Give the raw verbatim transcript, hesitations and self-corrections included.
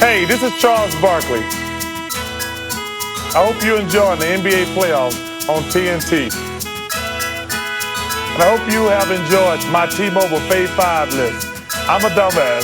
Hey, this is Charles Barkley. I hope you're enjoying the N B A playoffs on T N T. And I hope you have enjoyed my T-Mobile Fave five list. I'm a dumbass.